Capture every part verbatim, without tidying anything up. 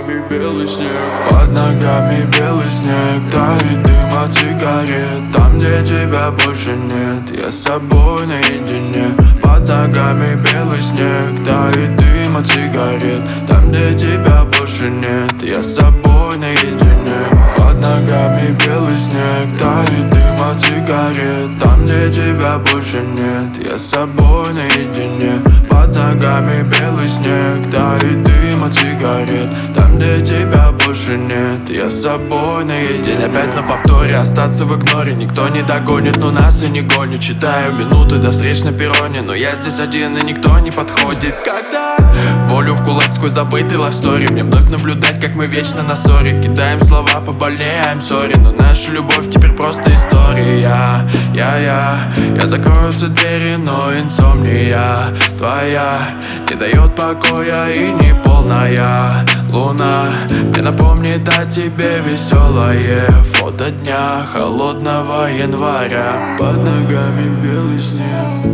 ногами белый снег, под ногами белый снег. Тает дым от сигарет, там, где тебя больше нет. Я с собой наедине, под ногами белый снег. Тает дым от сигарет, там, где тебя больше нет. Я с собой наедине, под ногами белый снег. Тает дым от сигарет, там, где тебя больше нет. Я с собой наедине, под ногами белый снег. Тает дым от сигарет, там, где тебя больше нет. Я с собой наедине. Опять на повторе, остаться в игноре. Никто не догонит, но нас и не гонит. Читаю минуты до встреч на перроне, но я здесь один и никто не подходит. Когда волю в кулацкую забытый лавстори, мне вновь наблюдать, как мы вечно на ссоре. Кидаем слова побольнее, I'm sorry, но наша любовь теперь просто история. Я, я, я, я закрою все двери, но инсомния твоя не дает покоя и не полная луна мне напомнит о тебе веселое фото дня холодного января. Под ногами белый снег,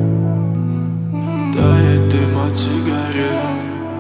тает дым от сигарет.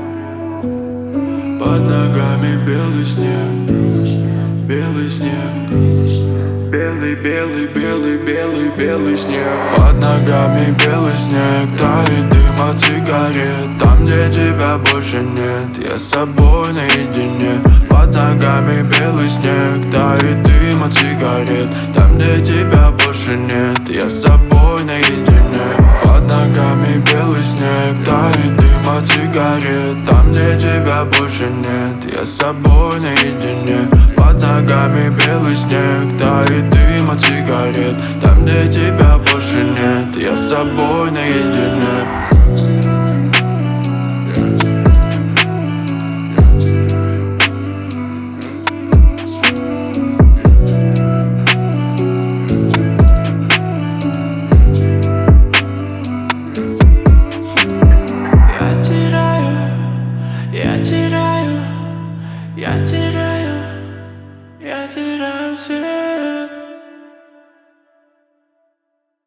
Под ногами белый снег, белый снег. Белый, белый, белый, белый, белый снег. Под ногами белый снег, тает дым от сигарет, там, где тебя больше нет. Я с собой наедине, под ногами белый снег. Тает дым от сигарет, там, где тебя больше нет. Я с собой наедине, под ногами белый снег. Тает дым от сигарет, там, где тебя больше нет. Я с собой наедине, под ногами белый снег. Тает дым от сигарет, там, где тебя больше нет. Я с собой наедине.